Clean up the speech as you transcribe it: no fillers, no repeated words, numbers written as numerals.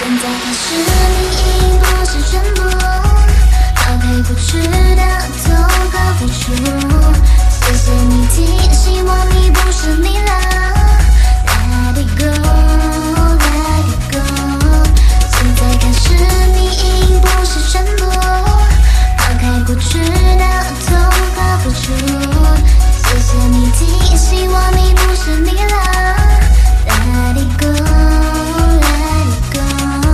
在它是你已不是全部，倒退不去的都够付出。